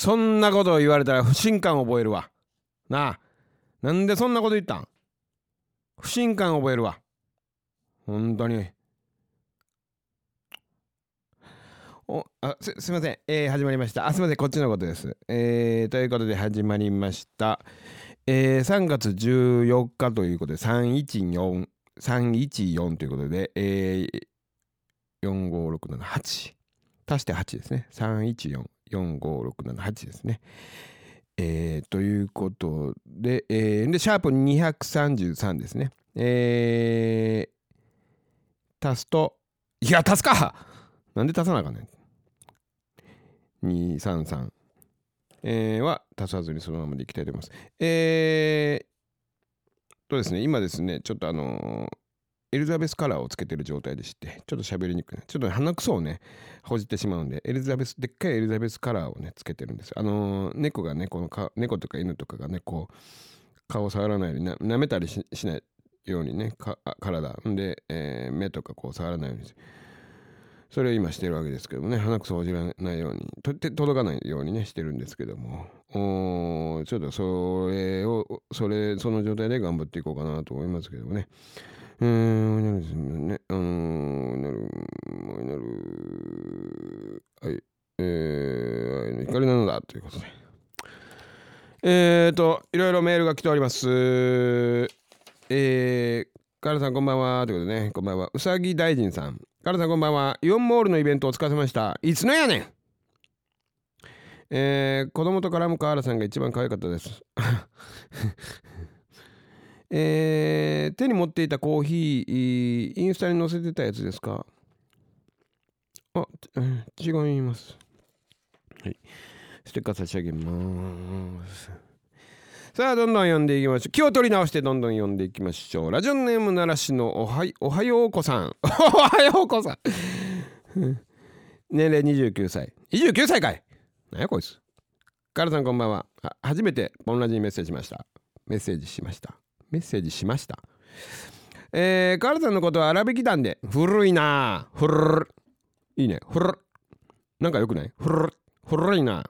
そんなことを言われたら不信感を覚えるわなあ。なんでそんなこと言ったん。不信感を覚えるわ本当に。すいません、始まりました。すいません、こっちのことです。ということで始まりました。3月14日ということで314ということで、45678足して8ですね。3144567ですね。ということで、でシャープ233ですね。足すと、いや足すか、なんで足さなあかんねん。233、は足さずにそのままでいきたいと思います。ですね、今ですね、ちょっとエリザベスカラーをつけてる状態でして、ちょっと喋りにくい。ちょっと鼻くそをね、ほじってしまうんで、でっかいエリザベスカラーをね、つけてるんです。猫がね、猫とか犬とかがね、こう、顔を触らないように舐めたり しないようにね、体。で、目とかこう触らないように。それを今してるわけですけどもね、鼻くそをほじらないように、届かないようにね、してるんですけども、ちょっとその状態で頑張っていこうかなと思いますけどもね。なるですね。なる。はい。光なのだということで。いろいろメールが来ております。カールさんこんばんはということでね、こんばんは。うさぎ大臣さん。カールさんこんばんは。イオンモールのイベントお疲れ様でした。いつのやねん。子供と絡むカールさんが一番可愛かったです。手に持っていたコーヒー、インスタに載せてたやつですか。違います。はい。ステッカー差し上げます。さあ、どんどん読んでいきましょう。気を取り直してどんどん読んでいきましょう。ラジオネーム奈良市のおはようこさん。おはようこさん。年齢29歳。29歳かい。何やこいつ。カールさんこんばんは。初めてポンラジにメッセージしました。カールさんのことは荒引き団で古いな。いいね。なんかよくない？古いな。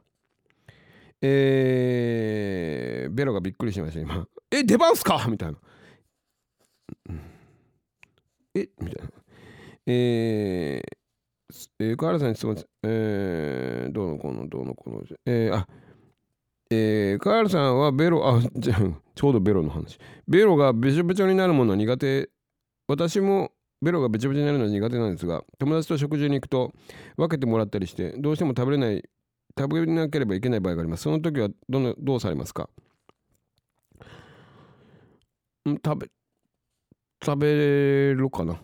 ベロがびっくりしました今。出番すかみたいな。みたいな。カールさんに質問です。どうのこの。カールさんはベロ、じゃあ、ちょうどベロの話。ベロがべちょべちょになるものは苦手。私もベロがべちょべちょになるのは苦手なんですが、友達と食事に行くと分けてもらったりして、どうしても食べなければいけない場合があります。その時はどうされますか？食べるかな。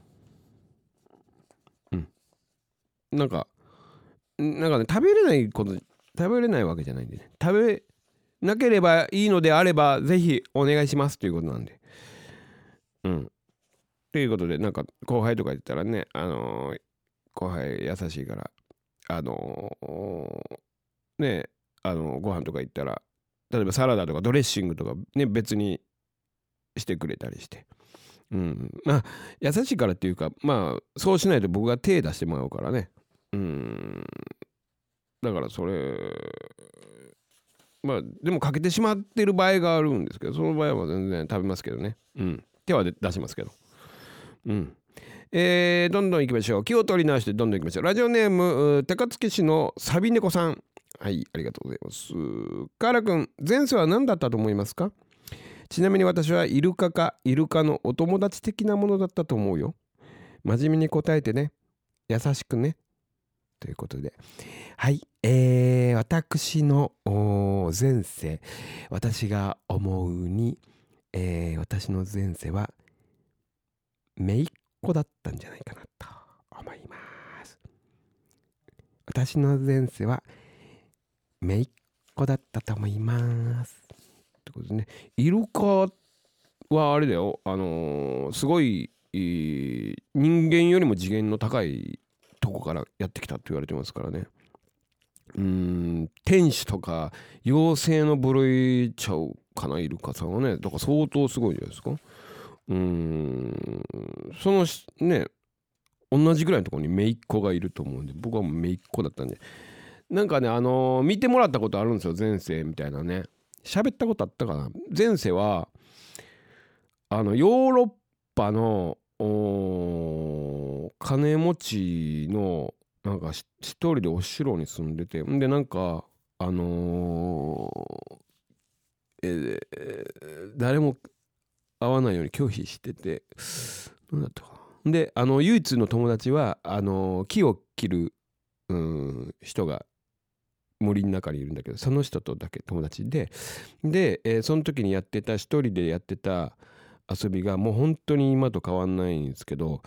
なんかね、食べれないわけじゃないんでね。食べなければいいのであれば、ぜひお願いしますということなんで。ということで、なんか後輩とか言ったらね、後輩優しいから、ね、ご飯とか行ったら、例えばサラダとかドレッシングとかね、別にしてくれたりして。まあ、優しいからっていうか、まあ、そうしないと僕が手出してもらうからね。だからそれ、まあ、でもかけてしまってる場合があるんですけど、その場合は全然食べますけどね。手は出しますけど。どんどん行きましょう。気を取り直してどんどん行きましょう。ラジオネーム高槻市のサビ猫さん。はい、ありがとうございます。カーラ君、前世は何だったと思いますか？ちなみに私はイルカのお友達的なものだったと思うよ。真面目に答えてね。優しくね。ということで。はい。私の前世、私が思うに、私の前世は、姪っ子だったんじゃないかなと思います。私の前世は、姪っ子だったと思います。ってことでね。イルカはあれだよ。すごい、人間よりも次元の高いとこからやってきたって言われてますからね。天使とか妖精の部類ちゃうかな、イルカさんはね。だから相当すごいじゃないですか。そのね、同じぐらいのところに姪っ子がいると思うんで、僕はもう姪っ子だったんで、 なんかね見てもらったことあるんですよ、前世みたいなね。喋ったことあったかな。前世はヨーロッパの金持ちのなんか一人でお城に住んでて、んでなんか誰も会わないように拒否してて、どうだったかな。で唯一の友達は木を切る人が森の中にいるんだけど、その人とだけ友達で、その時に一人でやってた遊びがもう本当に今と変わんないんですけど、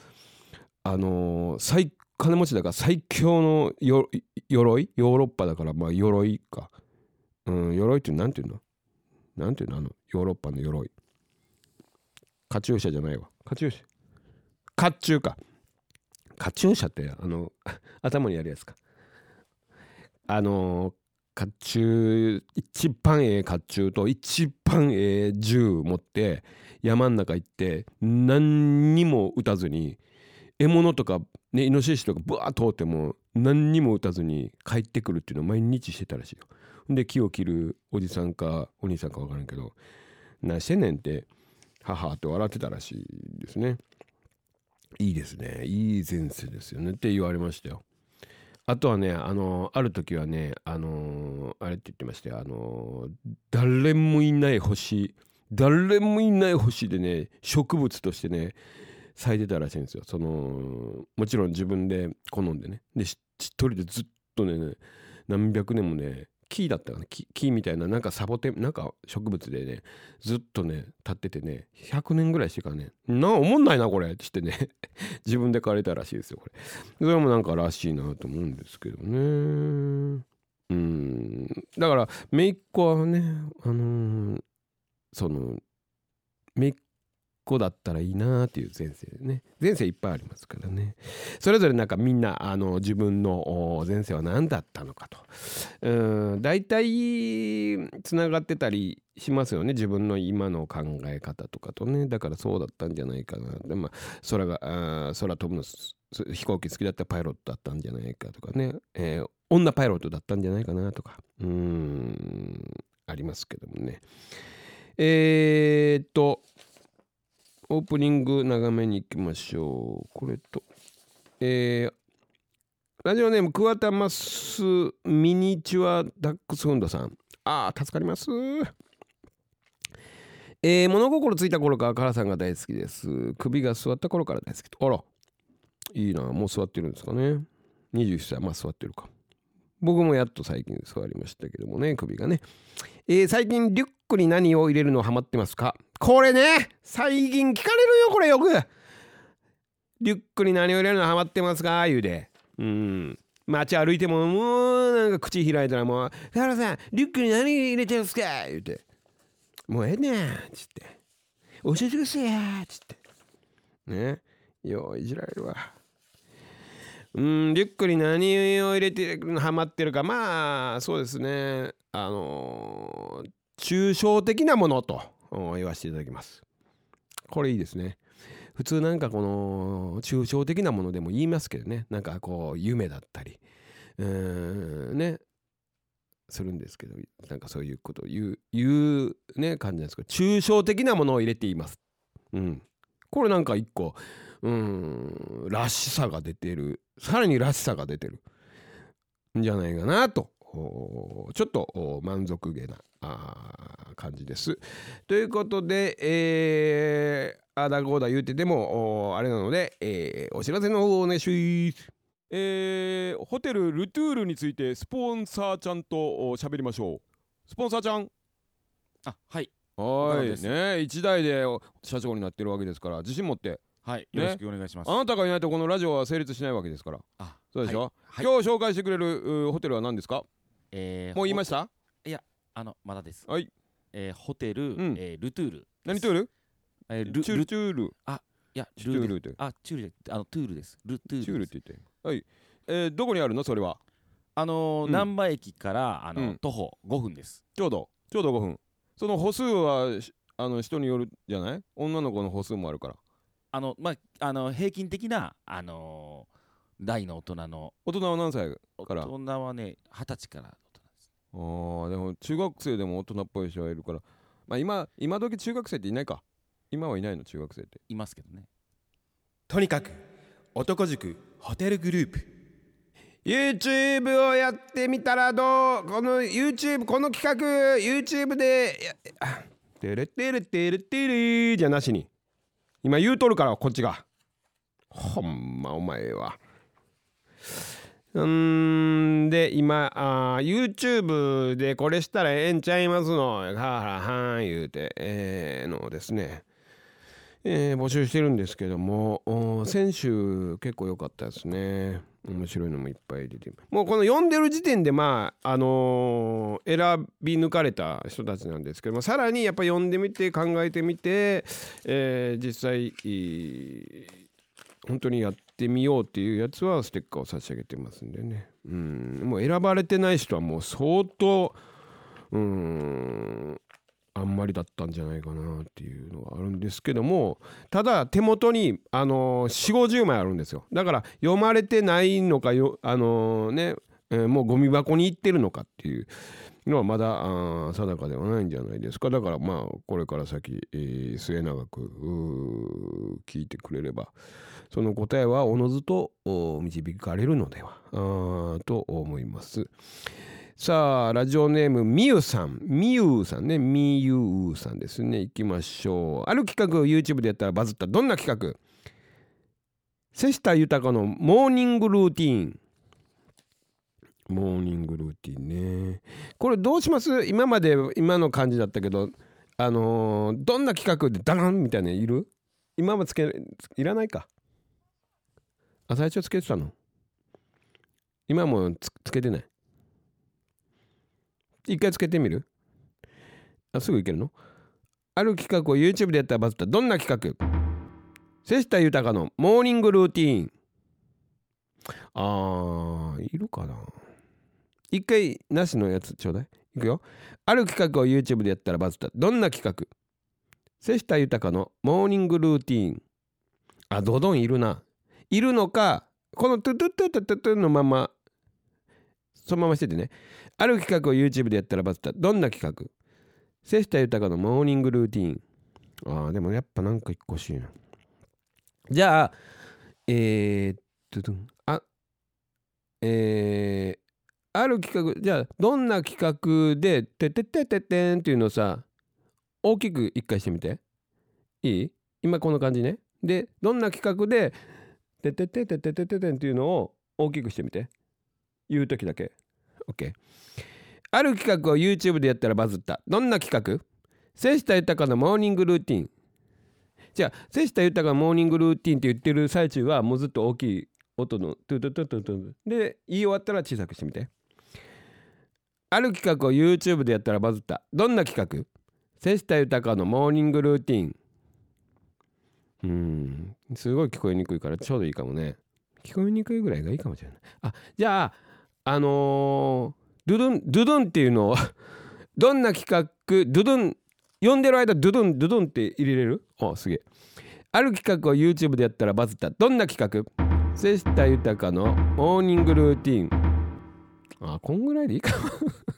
金持ちだから最強の鎧、ヨーロッパだからまあ鎧か、鎧ってなんていうのヨーロッパの鎧、カチューシャじゃないわ、甲冑か、カチューシャって頭にやるやつか。甲冑、一番甲冑と一番銃持って山ん中行って何にも撃たずに、獲物とかね、イノシシとかブワー通っても何にも撃たずに帰ってくるっていうのを毎日してたらしいよ。で木を切るおじさんかお兄さんか分からんけど、何してんねんって母って笑ってたらしいですね。いいですね、いい前世ですよねって言われましたよ。あとはねある時はねあれって言ってましたよ。誰もいない星でね、植物としてね咲いてたらしいんですよ。もちろん自分で好んでね、で一人でずっとね何百年もね、木だったかな、木みたいななんかサボテンなんか植物でねずっとね立っててね、100年ぐらいしてからね、おもんないなこれって言ってね自分で枯れたらしいですよこれ。それもなんからしいなと思うんですけどね。だから姪っ子はね姪っ子だったらいいなっていう前世いっぱいありますからね。それぞれなんかみんな自分の前世は何だったのかと大体つながってたりしますよね、自分の今の考え方とかとね。だからそうだったんじゃないかな。で空飛ぶの飛行機好きだったらパイロットだったんじゃないかとかね、女パイロットだったんじゃないかなとかありますけどもね。オープニング長めに行きましょう。これとラジオネーム桑田マスミニチュアダックスフンドさん、助かります。物心ついた頃からカラさんが大好きです。首が座った頃から大好きと。あらいいな、もう座ってるんですかね。21歳、まあ座ってるか。僕もやっと最近座りましたけどもね、首がね。最近リュックに何を入れるのハマってますか。これね、最近聞かれるよこれよく。リュックに何を入れるのハマってますか言うで。街歩いてももうなんか口開いたらもう「カラさんリュックに何入れてるんすか?」言うて「もうええねん」つって「教えてくださいや」つってね、よういじられるわ。リュックに何を入れてるのハマってるか、まあそうですね、抽象的なものと言わせていただきます。これいいですね。普通なんかこの抽象的なものでも言いますけどね、なんかこう夢だったりねするんですけど、なんかそういうことを言うね感じなんですけど、抽象的なものを入れています。これなんか一個らしさが出てる、さらにらしさが出てるんじゃないかなと、ちょっと満足げな感じです。ということで、あだこうだ言うててもあれなので、お知らせの方をお願いします。ホテルルトゥールについてスポンサーちゃんと喋りましょう。スポンサーちゃん。 はいね、一代で社長になってるわけですから自信持って、 はいよろしくお願いします。 あなたがいないとこのラジオは成立しないわけですから。そうでしょ、今日紹介してくれるホテルは何ですか。もう言いました。 いやまだです。 はい、 ホテル、ルトゥール。 何トゥール？ ルトゥール。 いやトゥールってトゥールです。ルトゥール。 トゥールって言って、はい、どこにあるのそれは。 難波駅から徒歩5分です。 ちょうど5分。その歩数は人によるじゃない。女の子の歩数もあるから。 平均的な大の大人の。 大人は何歳から？ 大人はね20歳から大人です。 ああ、でも中学生でも大人っぽい人はいるから、まあ今時中学生っていないか。今はいないの、中学生って。 いますけどね。 とにかく男塾ホテルグループ YouTube をやってみたらどう？この YouTube この企画 YouTube でテレテレテレテレじゃなしに今言うとるから、こっちがほんまお前は。で今YouTube でこれしたらええんちゃいますのははん言うてのですね、募集してるんですけども、先週結構良かったですね。面白いのもいっぱい出て、もうこの読んでる時点で選び抜かれた人たちなんですけども、さらにやっぱ読んでみて考えてみて、実際本当にやってみようっていうやつはステッカーを差し上げてますんでね。もう選ばれてない人はもう相当あんまりだったんじゃないかなっていうのがあるんですけども、ただ手元に4050枚あるんですよ。だから読まれてないのかもうゴミ箱に行ってるのかっていうのはまだ定かではないんじゃないですか。だからまあこれから先、末永く聞いてくれればその答えはおのずと導かれるのではと思います。さあラジオネームみゆさんね、みゆさんですね。いきましょう。ある企画を YouTube でやったらバズった。どんな企画？瀬下豊のモーニングルーティーン。モーニングルーティーンね。これどうします？今の感じだったけどどんな企画でダランみたいなのいる？今もいらないか。最初つけてたの？今もつけてない？一回つけてみる？すぐいけるの？ある企画を YouTube でやったらバズった。どんな企画？瀬下豊のモーニングルーティーン。いるかな？一回なしのやつちょうだい。いくよ。ある企画を YouTube でやったらバズった。どんな企画？瀬下豊のモーニングルーティーン。ドドンいるな。いるのか、このトゥトゥトゥトゥトゥトゥのままそのまましててね。ある企画を YouTube でやったらバズった。どんな企画？瀬下豊のモーニングルーティーン。でもやっぱなんか一個欲しいな。じゃあある企画、じゃあどんな企画でてててててんっていうのをさ、大きく一回してみて。いい？今この感じね。でどんな企画でててててててててんっていうのを大きくしてみて。言うときだけ。 OK。 ある企画を YouTube でやったらバズった。どんな企画？瀬下豊のモーニングルーティン。じゃあ瀬下豊のモーニングルーティンって言ってる最中はもうずっと大きい音のトゥトゥトゥトゥトゥで言い終わったら小さくしてみて。ある企画を YouTube でやったらバズった。どんな企画？瀬下豊のモーニングルーティン。すごい聞こえにくいからちょうどいいかもね。聞こえにくいぐらいがいいかもしれない。じゃあドゥドゥンっていうのをどんな企画？ドゥドゥン読んでる間ドゥドゥンって入れれる？すげえ。ある企画を YouTube でやったらバズった。どんな企画？瀬下豊のモーニングルーティン。こんぐらいでいいかも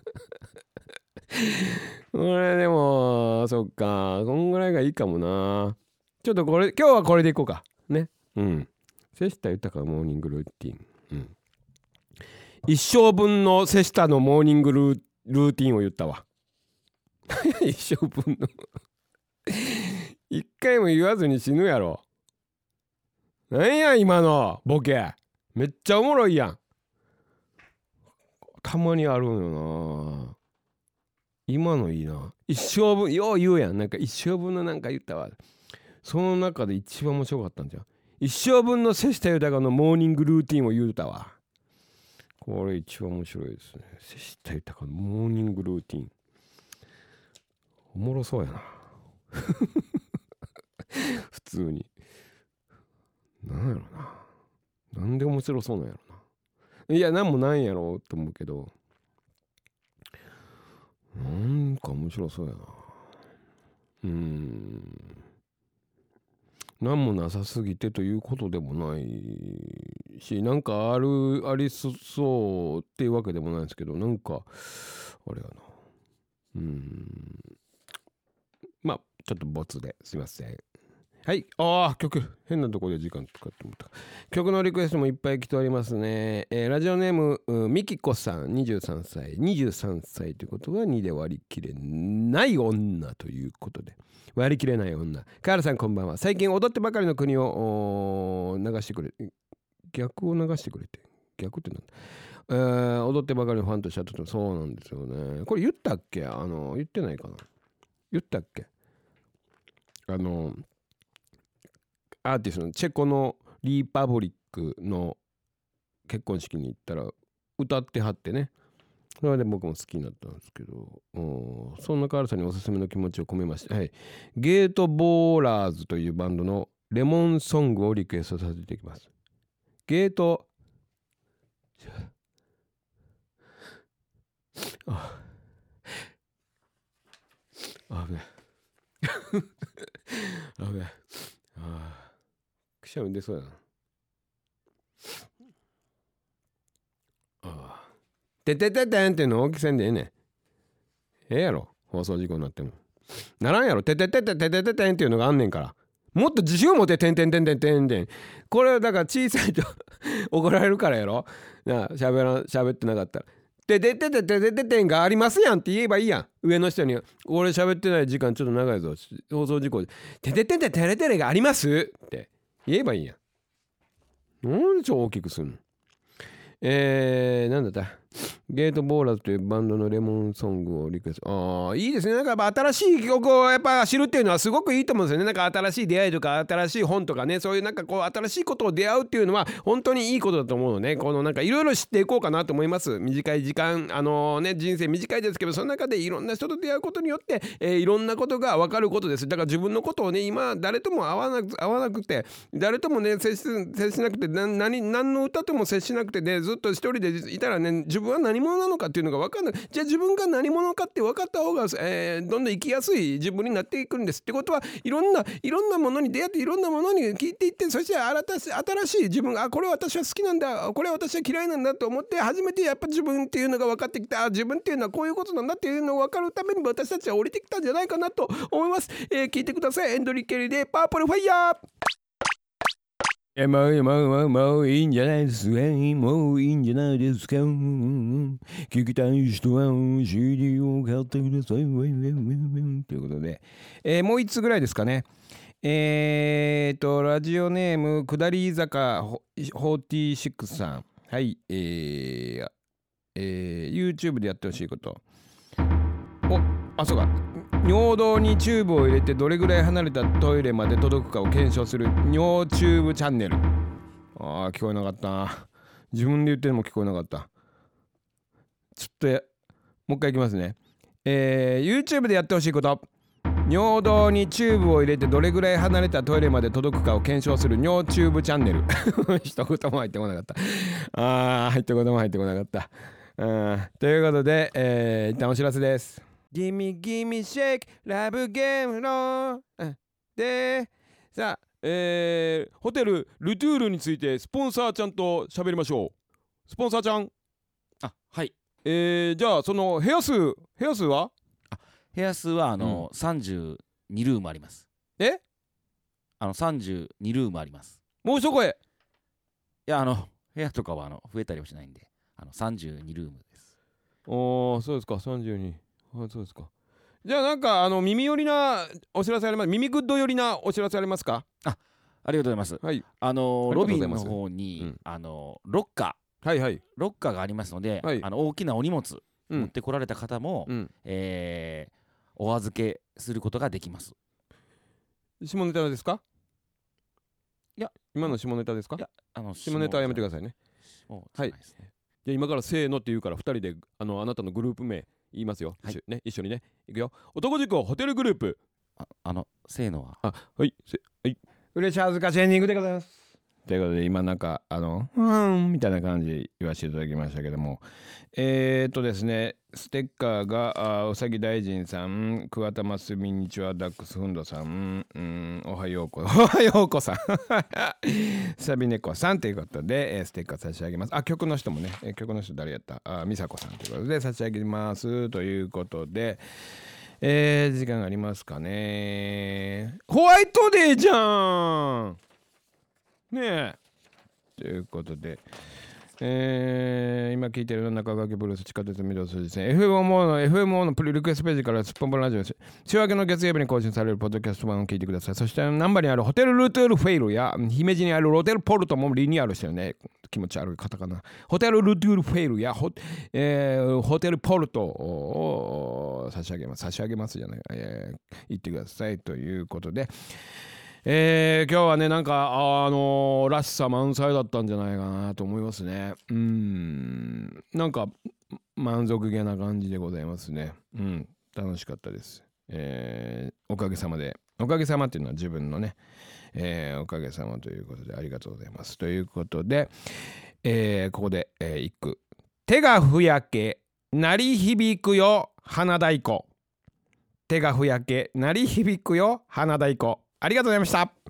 これでもそっか、こんぐらいがいいかもな。ちょっと今日はこれでいこうかね。瀬下豊のモーニングルーティン。一生分の瀬下のモーニングルーティンを言ったわ一生分の一回も言わずに死ぬやろ。なんや今のボケ、めっちゃおもろいやん。たまにあるんよな。今のいいな。一生分よう言うやん。なんか一生分のなんか言ったわ。その中で一番面白かったんじゃん。一生分の瀬下豊のモーニングルーティンを言うたわ。これ一番面白いですね。瀬下豊のモーニングルーティン。おもろそうやな普通に。なんやろな。なんで面白そうなんやろな。いや、なんもないんやろと思うけど、なんか面白そうやな。なんもなさすぎてということでもないし、なんかありそうっていうわけでもないんですけど、なんかあれやな、まあちょっとボツですいません。はい。曲変なところで時間使って思った。曲のリクエストもいっぱい来ておりますね。ラジオネームみきこさん、23歳ということが2で割り切れない女ということで、割り切れない女。カールさんこんばんは。最近踊ってばかりの国を流してくれ、逆を流してくれて、逆ってなんだ、踊ってばかりのファンとしてはとてもそうなんですよね。これ言ったっけ？言ってないかな。言ったっけ？アーティストのチェコのリーパブリックの結婚式に行ったら歌ってはってね、それで僕も好きになったんですけど、そんなカールさんにおすすめの気持ちを込めまして、はい、ゲートボーラーズというバンドのレモンソングをリクエストさせていただきます。ゲート危ない危ない、くしゃみ出そうやな。ててててんっていうの大きせんでええねん。ええやろ、放送事故になってもならんやろ。ててててててててんっていうのがあんねんから、もっと自信を持っててんてんてんてんてんてん。これだから小さいと怒られるからやろな。喋ってなかったらててててててててんがありますやんって言えばいいやん。上の人に俺喋ってない時間ちょっと長いぞ、放送事故でてててててれてれがありますって言えばいいやん。なんで超大きくすんの。なんだったゲートボーラーズというバンドのレモンソングをリクエスト。いいですね。なんかやっぱ新しい曲をやっぱ知るっていうのはすごくいいと思うんですよね。なんか新しい出会いとか新しい本とかね、そういうなんかこう新しいことを出会うっていうのは本当にいいことだと思うのね。このなんかいろいろ知っていこうかなと思います。短い時間人生短いですけど、その中でいろんな人と出会うことによって、いろんなことが分かることです。だから自分のことをね、今誰とも会わなくて、誰ともね接しなくて、何の歌とも接しなくてね、ずっと一人でいたらね、自分は何者なのかっていうのが分かんない。じゃあ自分が何者かって分かった方が、どんどん生きやすい自分になっていくんです。ってことは、いろんなものに出会って、いろんなものに聞いていって、そして新しい自分が、これ私は好きなんだ、これ私は嫌いなんだと思って、初めてやっぱ自分っていうのが分かってきた。自分っていうのはこういうことなんだっていうのが分かるために私たちは降りてきたんじゃないかなと思います。聞いてください。エンドリー・ケリーでパープルファイヤー。もういいんじゃないですか。もういいんじゃないですか。聞きたい人は CD を買ってください。ということで、もう1つぐらいですかね。ラジオネーム下り坂46さん。はい。YouTube でやってほしいこと。そうか。尿道にチューブを入れてどれぐらい離れたトイレまで届くかを検証する尿チューブチャンネル。聞こえなかったな。自分で言っても聞こえなかった。ちょっともう一回いきますね。YouTube でやってほしいこと。尿道にチューブを入れてどれぐらい離れたトイレまで届くかを検証する尿チューブチャンネル。一言も入ってこなかった。一言も入ってこなかった。ということで、一旦お知らせです。Gimme Gimme Shake Love Game のでさあ、ホテルルトゥールについてスポンサーちゃんと喋りましょう。スポンサーちゃん。 はい。 じゃあその部屋数は部屋数は32ルームあります。32ルームあります。 もう一声。 いや部屋とかは増えたりはしないんで32ルームです。 そうですか。32。そうですか。じゃあなんか耳寄りなお知らせあります。耳グッド寄りなお知らせありますか。 ありがとうございます。 はい。 ロビーの方に、ロッカーがありますので、 はい、 大きなお荷物持ってこられた方も、お預けすることができます。 下ネタですか。 いや今の下ネタですか。いや下ネタはやめてくださいね。 はい。 じゃあ今からせーのって言うから2人であなたのグループ名言いますよ。一緒にね。いくよ。男塾ホテルグループ。 せーのは。 はい。はい。嬉し恥ずかしエンディングでございます。 ということで今なんかみたいな感じで言わせていただきましたけども、ですね、ステッカーがうさぎ大臣さん、桑田真澄ミニチュアダックスフンドさん、おはようこさんサビネコさんということで、ステッカー差し上げます。曲の人もね、曲の人誰やった？美佐子さんということで差し上げますということで、時間がありますかね。ホワイトデーじゃんねえということで、今聞いてる中垣ブルース地下鉄御堂筋線 FMO のプリリクエストページからすっぽんぽんラジオです。週明けの月曜日に更新されるポッドキャスト版を聞いてください。そして難波にあるホテルルートゥールフェイルや姫路にあるロテルポルトもリニューアルしてるね。気持ち悪い方かな。ホテルルートゥールフェイルやホテルポルトを差し上げますじゃない、言ってくださいということで、今日はねなんからしさ満載だったんじゃないかなと思いますね。なんか満足げな感じでございますね。楽しかったです。おかげさまで、おかげさまっていうのは自分のね、おかげさまということでありがとうございますということで、ここで、一句。手がふやけ鳴り響くよ花太鼓。手がふやけ鳴り響くよ花太鼓。ありがとうございました。